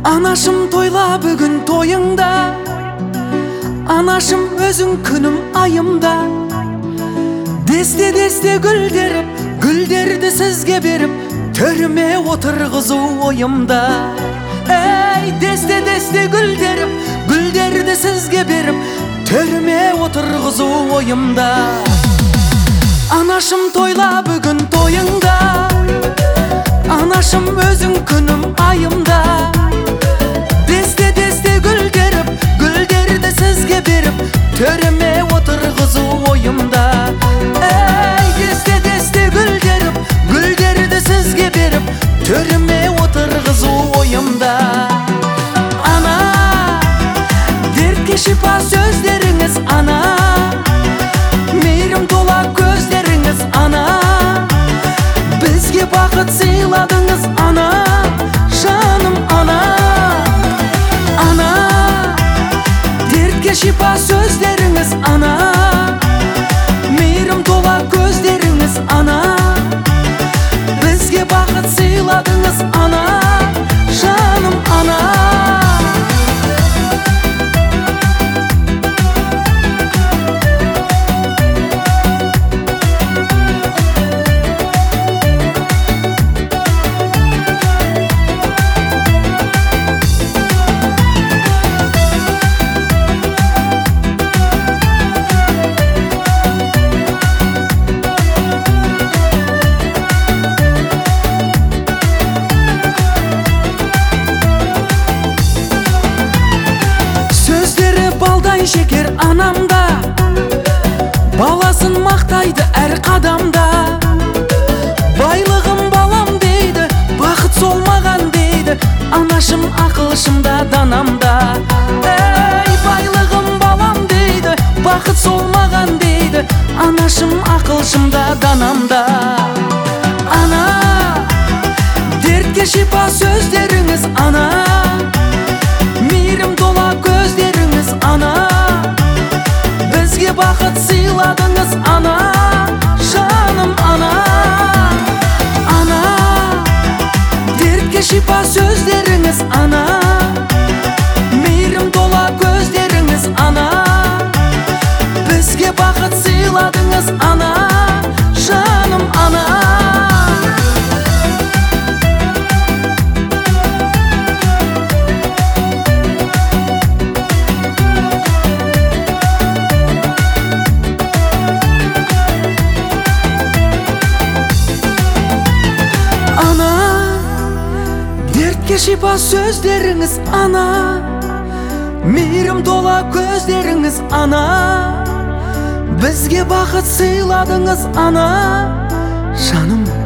Анашым тойла бүгін тойыңда, анашым өзің күнім айымда. Десте гүлдеріп, гүлдерді сізге беріп, төріме отырғызу ойымда. Ей, десте гүлдеріп, гүлдерді сізге беріп, төріме отырғызу ойымда. Анашым тойла бүгін тойыңда, анашым өзің күнім айымда. Десте гүлдеріп, гүлдерді сізге беріп, төріме отырғызу ойымда. Ей, десте гүлдеріп, гүлдерді сізге беріп, төріме отырғызу ойымда. Ана, дертке шипа сөздеріңіз, ана, мейірім тола көздеріңіз, ана, бізге бақыт сыйладыңыз, ана, жаным ана. Ана, дертке шипа сөздеріңіз, ана, мейірім тола көздеріңіз, ана, бізге бақыт сыйладыңыз, ана, жаным ана. Шекер анамда, баласын мақтайды әр қадамда. Байлығым балам дейді, бақыт сол маған дейді, анашым ақылшымда данамда. Ей, байлығым балам дейді, бақыт сол маған дейді, анашым ақылшымда данамда. Ана, дертке шипа сөздеріңіз, ана, мейірім тола көздеріңіз, ана, бізге бақыт сыйладыңыз, ана, жаным ана. Ана, дертке шипа сөздеріңіз, ана, мейірім тола көздеріңіз, ана, бізге бақыт сыйладыңыз, ана, жаным ана. Шипа сөздеріңіз, ана, мейірім тола көздеріңіз, ана, бізге бақыт сыйладыңыз, ана, жаным